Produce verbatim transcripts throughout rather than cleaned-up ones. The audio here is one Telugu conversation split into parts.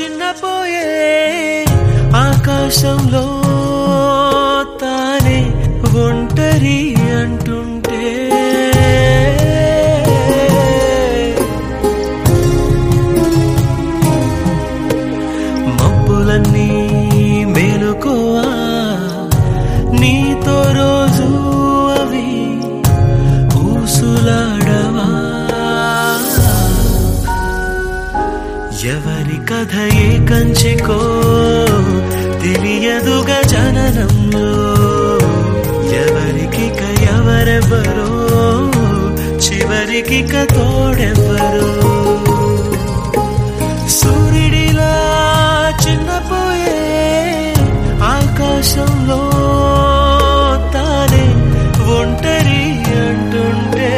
చిన్నపోయే ఆకాశంలో తానే ఒంటరి అంటుంటే మబ్బులన్నీ మేలుకోవా నీతో రోజు అవి ఊసులాడవా ఎవరి కథ ఏ కంచికో తెలియదుగా జననంలో ఎవరికిక ఎవరెవరో చివరికిక తోడెవరో సూర్యుడిలా చిన్నపోయే ఆకాశంలో తానే ఒంటరి అంటుంటే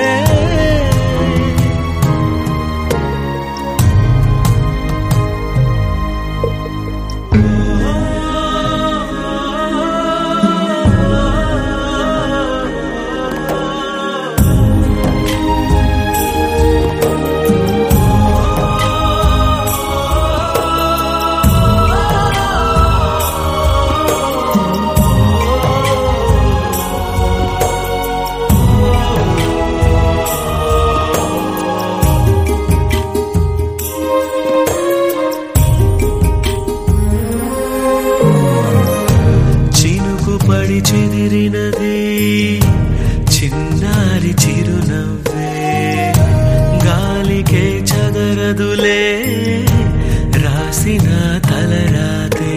పడి చెదిరినది చిన్నారి చిరునవ్వే గాలికే చదరదులే రాసిన తలరాతే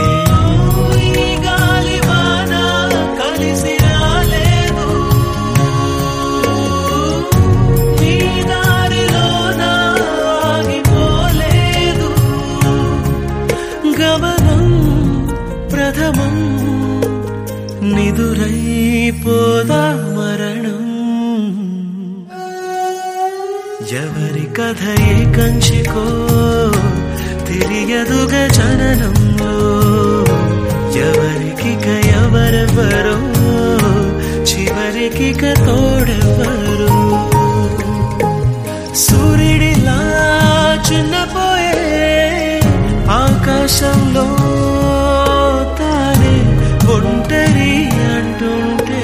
గాలి వాన కలిసి రాలేదు నీ దారిలోన ఆగిపోలేదు గమనం ప్రథమం నిదురైపోదా మరణం ఎవరి కథ ఏ కంచికో తెలియదుగా జననంలో ఎవరికిక ఎవరెవరో చివరికిక తోడెవరో సూర్యుడిలా చిన్నపోయే ఆకాశంలో తానే ఒంటరి అంటుంటే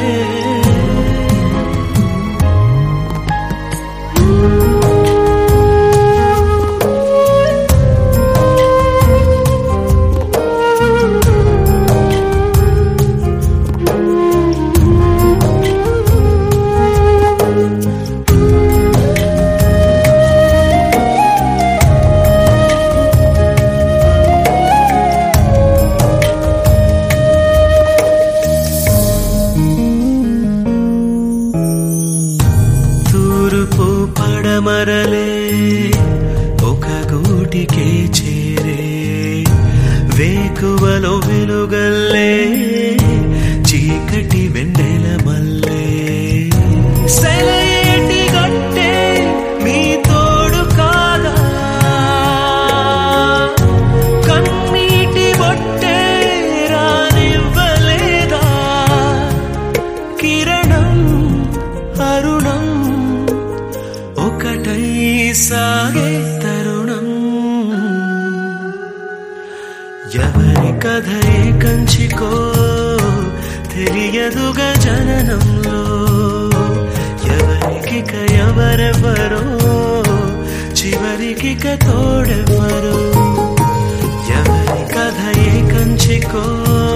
పడమరలే ఒక గూటికే చేరే వేకువలో వెలుగల్లే చీకటి వెన్నెల మల్లే సెలయేటి గట్టే మీ తోడు కాదా కన్నీటి బొట్టే రానివ్వలేదా కిరణం అరుణం ఒకటై సాగే తరుణం ఎవరి కథ ఏ కంచికో తెలియదుగా జననంలో ఎవరికిక ఎవరెవరో చివరికిక తోడెవరో ఎవరి కథ ఏ కంచికో